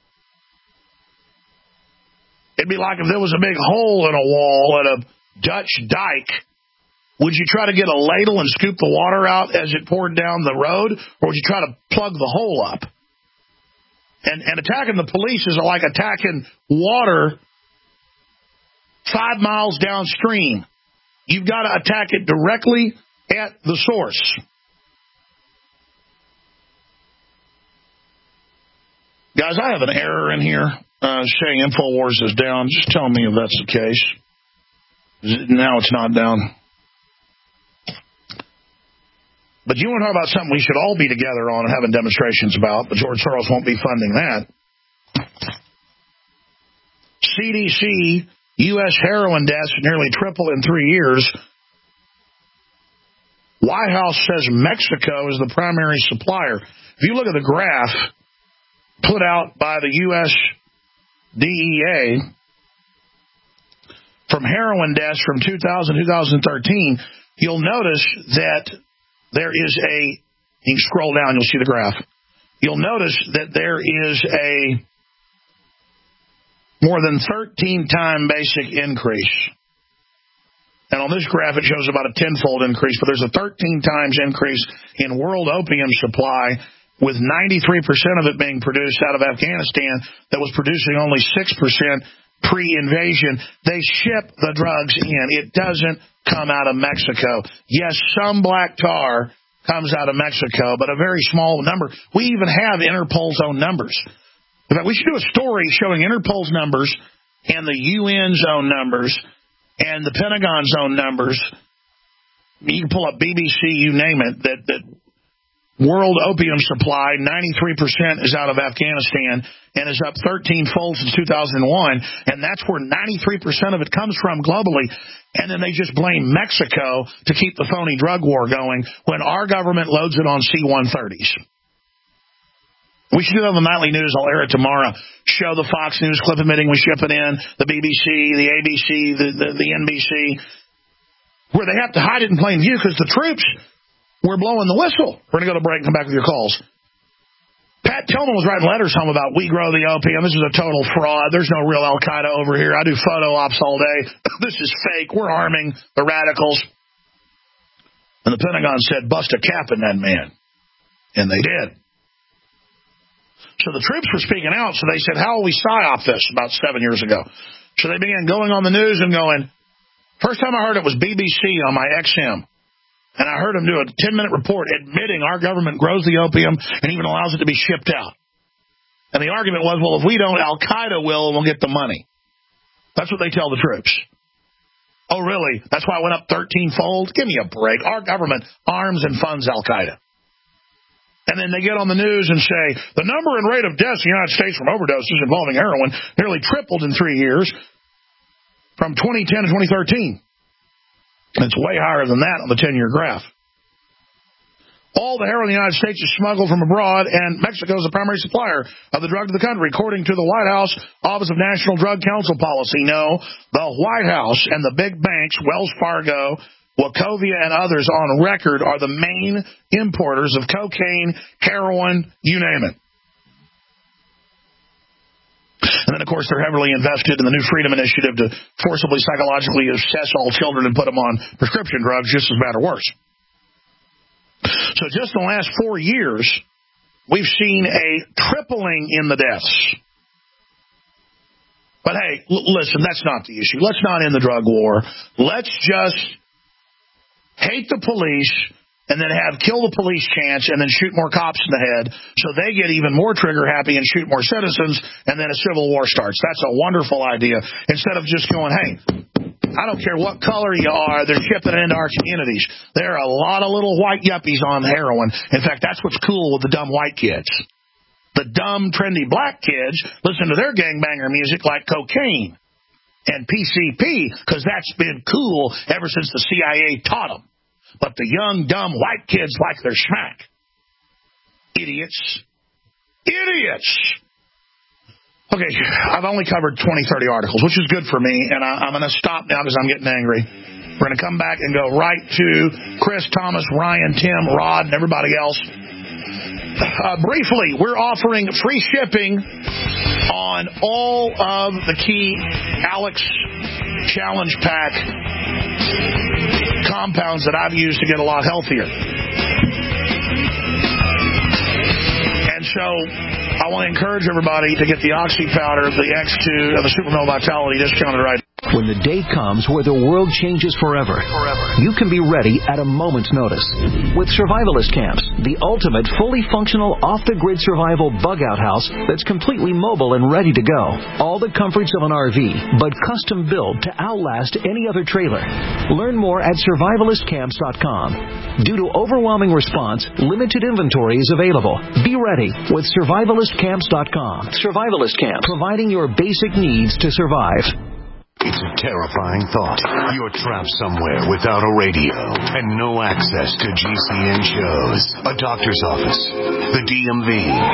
It'd be like if there was a big hole in a wall at a Dutch dike. Would you try to get a ladle and scoop the water out as it poured down the road, or would you try to plug the hole up? And attacking the police is like attacking water 5 miles downstream. You've got to attack it directly at the source. Guys, I have an error in here saying InfoWars is down. Just tell me if that's the case. Now it's not down. But you want to talk about something we should all be together on and having demonstrations about, but George Soros won't be funding that. CDC, U.S. heroin deaths nearly triple in 3 years. White House says Mexico is the primary supplier. If you look at the graph put out by the U.S. DEA from heroin deaths from 2000 to 2013, you'll notice that there is you can scroll down, you'll see the graph. You'll notice that there is a more than 13-time basic increase. And on this graph, it shows about a 10-fold increase, but there's a 13 times increase in world opium supply, with 93% of it being produced out of Afghanistan that was producing only 6% pre-invasion. They ship the drugs in. It doesn't come out of Mexico. Yes, some black tar comes out of Mexico, but a very small number. We even have Interpol's own numbers. In fact, we should do a story showing Interpol's numbers and the UN's own numbers and the Pentagon's own numbers. You can pull up BBC, you name it, that world opium supply, 93% is out of Afghanistan and is up 13-fold since 2001, and that's where 93% of it comes from globally. And then they just blame Mexico to keep the phony drug war going when our government loads it on C-130s. We should do it on the Nightly News. I'll air it tomorrow. Show the Fox News clip admitting we ship it in, the BBC, the ABC, the NBC, where they have to hide it in plain view because the troops were blowing the whistle. We're going to go to break and come back with your calls. Pat Tillman was writing letters home about we grow the opium. This is a total fraud. There's no real Al-Qaeda over here. I do photo ops all day. This is fake. We're arming the radicals. And the Pentagon said, bust a cap in that man. And they did. So the troops were speaking out, so they said, how will we psyop this about 7 years ago? So they began going on the news and going, first time I heard it was BBC on my XM. And I heard him do a 10-minute report admitting our government grows the opium and even allows it to be shipped out. And the argument was, well, if we don't, Al-Qaeda will, and we'll get the money. That's what they tell the troops. Oh, really? That's why it went up 13-fold? Give me a break. Our government arms and funds Al-Qaeda. And then they get on the news and say, the number and rate of deaths in the United States from overdoses involving heroin nearly tripled in 3 years from 2010 to 2013. It's way higher than that on the 10-year graph. All the heroin in the United States is smuggled from abroad, and Mexico is the primary supplier of the drug to the country, according to the White House Office of National Drug Council Policy. No, the White House and the big banks, Wells Fargo, Wachovia, and others on record are the main importers of cocaine, heroin, you name it. And And then, of course, they're heavily invested in the New Freedom Initiative to forcibly psychologically assess all children and put them on prescription drugs, just as bad or worse. So just in the last 4 years, we've seen a tripling in the deaths. But hey, listen, that's not the issue. Let's not end the drug war. Let's just hate the police and then have kill the police chants and then shoot more cops in the head so they get even more trigger happy and shoot more citizens, and then a civil war starts. That's a wonderful idea. Instead of just going, hey, I don't care what color you are, they're shipping it into our communities. There are a lot of little white yuppies on heroin. In fact, that's what's cool with the dumb white kids. The dumb, trendy black kids listen to their gangbanger music like cocaine and PCP because that's been cool ever since the CIA taught them. But the young, dumb white kids like their smack. Idiots. Idiots! Okay, I've only covered 20, 30 articles, which is good for me, and I'm going to stop now because I'm getting angry. We're going to come back and go right to Chris, Thomas, Ryan, Tim, Rod, and everybody else. Briefly, we're offering free shipping on all of the key Alex Challenge Pack compounds that I've used to get a lot healthier. And so I want to encourage everybody to get the Oxy powder, the X2, and the Supermel Vitality discounted right now. When the day comes where the world changes forever, you can be ready at a moment's notice. With Survivalist Camps, the ultimate fully functional off-the-grid survival bug-out house that's completely mobile and ready to go. All the comforts of an RV, but custom built to outlast any other trailer. Learn more at survivalistcamps.com. Due to overwhelming response, limited inventory is available. Be ready with survivalistcamps.com. Survivalist Camps, providing your basic needs to survive. It's a terrifying thought. You're trapped somewhere without a radio and no access to GCN shows, a doctor's office, the DMV,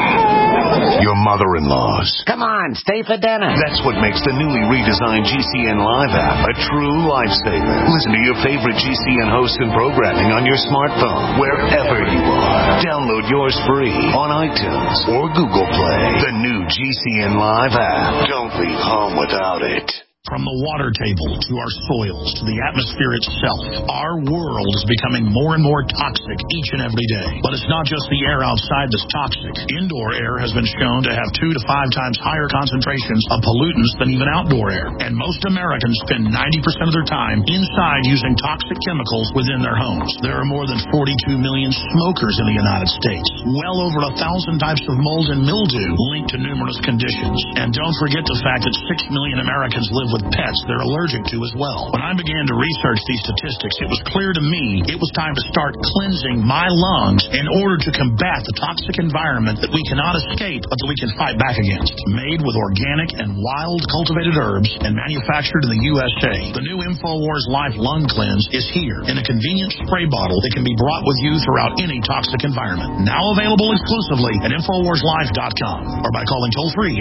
your mother-in-law's. Come on, stay for dinner. That's what makes the newly redesigned GCN Live app a true lifesaver. Listen to your favorite GCN hosts and programming on your smartphone, wherever you are. Download yours free on iTunes or Google Play. The new GCN Live app. Don't leave home without it. From the water table to our soils to the atmosphere itself, our world is becoming more and more toxic each and every day. But it's not just the air outside that's toxic. Indoor air has been shown to have 2 to 5 times higher concentrations of pollutants than even outdoor air. And most Americans spend 90% of their time inside using toxic chemicals within their homes. There are more than 42 million smokers in the United States. Well over 1,000 types of mold and mildew linked to numerous conditions. And don't forget the fact that 6 million Americans live with pets they're allergic to as well. When I began to research these statistics, it was clear to me it was time to start cleansing my lungs in order to combat the toxic environment that we cannot escape but that we can fight back against. Made with organic and wild cultivated herbs and manufactured in the USA, the new InfoWars Life Lung Cleanse is here in a convenient spray bottle that can be brought with you throughout any toxic environment. Now available exclusively at InfoWarsLife.com or by calling toll-free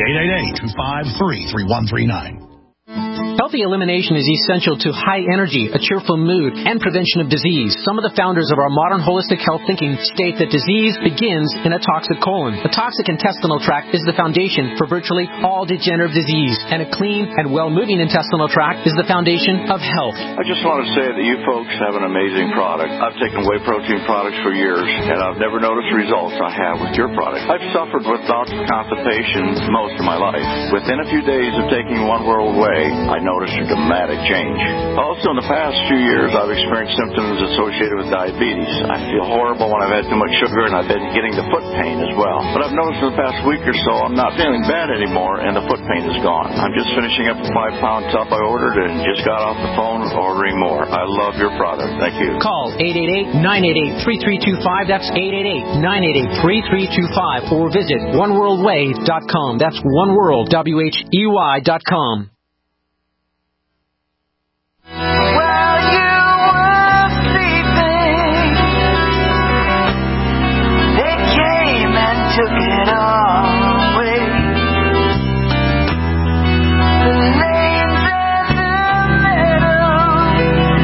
888-253-3139. Healthy elimination is essential to high energy, a cheerful mood, and prevention of disease. Some of the founders of our modern holistic health thinking state that disease begins in a toxic colon. The toxic intestinal tract is the foundation for virtually all degenerative disease, and a clean and well-moving intestinal tract is the foundation of health. I just want to say that you folks have an amazing product. I've taken whey protein products for years, and I've never noticed results I have with your product. I've suffered with bouts of constipation most of my life. Within a few days of taking One World Whey, I noticed a dramatic change. Also, in the past few years, I've experienced symptoms associated with diabetes. I feel horrible when I've had too much sugar, and I've been getting the foot pain as well. But I've noticed in the past week or so, I'm not feeling bad anymore, and the foot pain is gone. I'm just finishing up a 5-pound tub I ordered and just got off the phone ordering more. I love your product. Thank you. Call 888-988-3325. That's 888-988-3325. Or visit oneworldwhey.com. That's oneworld.com. Took it all away. The names and the medals,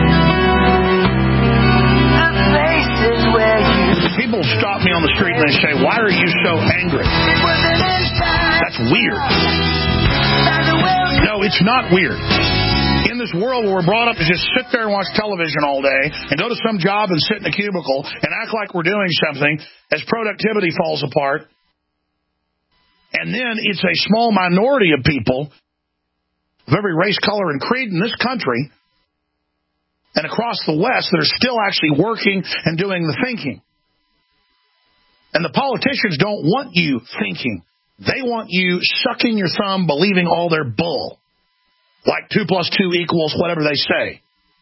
the places where you. People stop me on the street and they say, "Why are you so angry?" That's weird. No, it's not weird. In this world where we're brought up to just sit there and watch television all day and go to some job and sit in a cubicle and act like we're doing something as productivity falls apart. And then it's a small minority of people of every race, color, and creed in this country and across the West that are still actually working and doing the thinking. And the politicians don't want you thinking. They want you sucking your thumb, believing all their bull. Like 2 + 2 = whatever they say.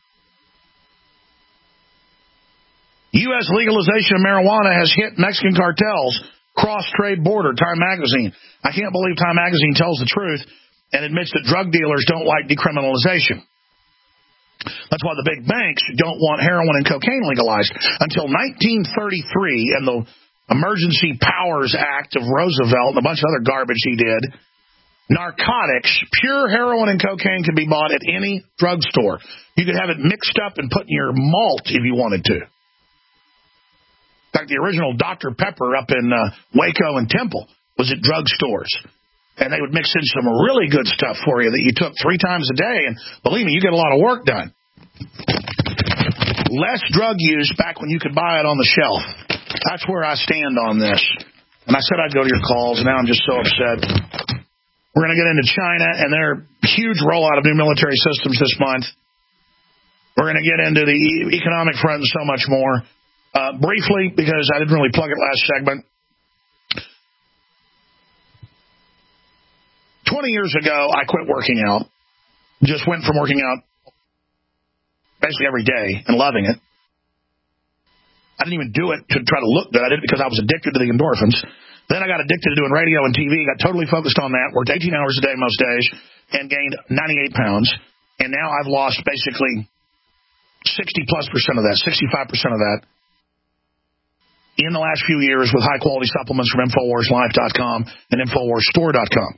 U.S. legalization of marijuana has hit Mexican cartels, cross-trade border, Time Magazine. I can't believe Time Magazine tells the truth and admits that drug dealers don't like decriminalization. That's why the big banks don't want heroin and cocaine legalized. Until 1933 and the Emergency Powers Act of Roosevelt and a bunch of other garbage he did, narcotics, pure heroin and cocaine could be bought at any drugstore. You could have it mixed up and put in your malt if you wanted to. In fact, the original Dr. Pepper up in Waco and Temple was at drugstores. And they would mix in some really good stuff for you that you took 3 times a day. And believe me, you get a lot of work done. Less drug use back when you could buy it on the shelf. That's where I stand on this. And I said I'd go to your calls, and now I'm just so upset. We're going to get into China and their huge rollout of new military systems this month. We're going to get into the economic front and so much more. Briefly, because I didn't really plug it last segment. 20 years ago, I quit working out. Just went from working out basically every day and loving it. I didn't even do it to try to look good. I did it because I was addicted to the endorphins. Then I got addicted to doing radio and TV, got totally focused on that, worked 18 hours a day most days, and gained 98 pounds. And now I've lost basically 60+% of that, 65% of that in the last few years with high-quality supplements from InfoWarsLife.com and InfoWarsStore.com.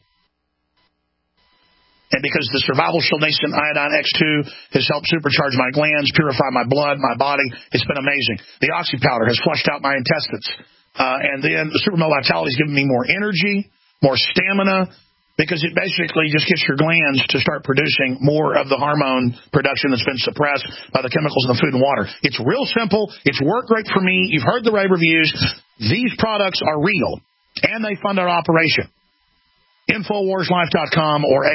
And because the Survival Shield Nascent Iodine X2 has helped supercharge my glands, purify my blood, my body, it's been amazing. The Oxy Powder has flushed out my intestines. And then the Super Male Vitality has given me more energy, more stamina, because it basically just gets your glands to start producing more of the hormone production that's been suppressed by the chemicals in the food and water. It's real simple. It's worked great for me. You've heard the rave reviews. These products are real, and they fund our operation. InfoWarsLife.com or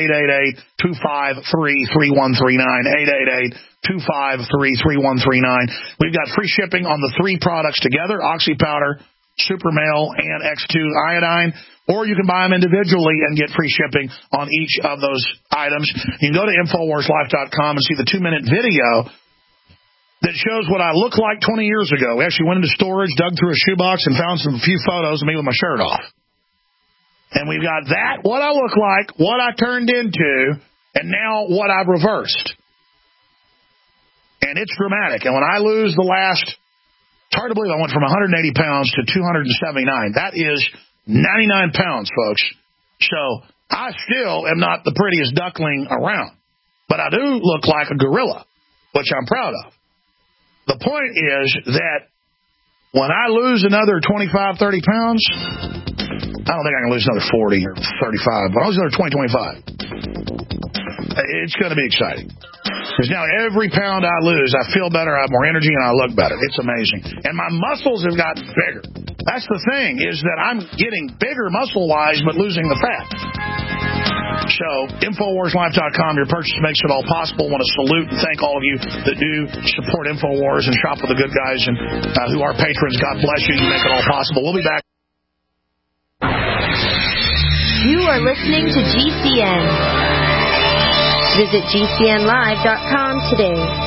888-253-3139, 888-253-3139. We've got free shipping on the 3 products together, Oxy Powder, Super Male, and X2 Iodine. Or you can buy them individually and get free shipping on each of those items. You can go to InfoWarsLife.com and see the 2-minute video that shows what I looked like 20 years ago. We actually went into storage, dug through a shoebox, and found a few photos of me with my shirt off. And we've got that, what I look like, what I turned into, and now what I've reversed. And it's dramatic. And when I lose the last, it's hard to believe I went from 180 pounds to 279. That is 99 pounds, folks. So I still am not the prettiest duckling around. But I do look like a gorilla, which I'm proud of. The point is that when I lose another 25, 30 pounds, I don't think I can lose another 40 or 35, but I'll lose another 20, 25. It's going to be exciting. Because now every pound I lose, I feel better, I have more energy, and I look better. It's amazing. And my muscles have gotten bigger. That's the thing, is that I'm getting bigger muscle-wise, but losing the fat. So, InfoWarsLife.com, your purchase makes it all possible. I want to salute and thank all of you that do support InfoWars and shop with the good guys and who are patrons. God bless you. You make it all possible. We'll be back. You are listening to GCN. Visit GCNlive.com today.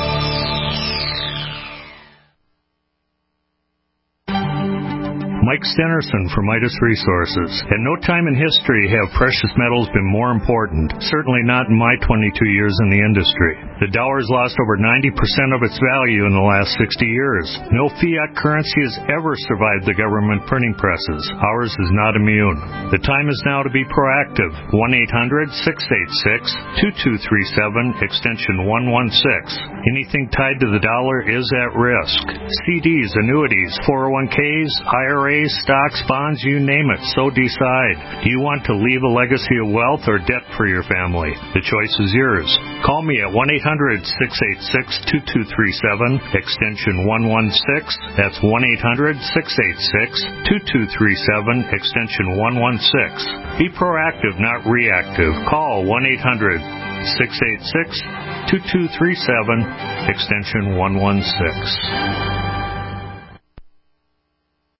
Mike Stenerson from Midas Resources. At no time in history have precious metals been more important, certainly not in my 22 years in the industry. The dollar has lost over 90% of its value in the last 60 years. No fiat currency has ever survived the government printing presses. Ours is not immune. The time is now to be proactive. 1-800-686-2237, extension 116. Anything tied to the dollar is at risk. CDs, annuities, 401ks, IRAs, IRAs, stocks, bonds, you name it. So decide. Do you want to leave a legacy of wealth or debt for your family? The choice is yours. Call me at 1-800-686-2237, extension 116. That's 1-800-686-2237, extension 116. Be proactive, not reactive. Call 1-800-686-2237, extension 116.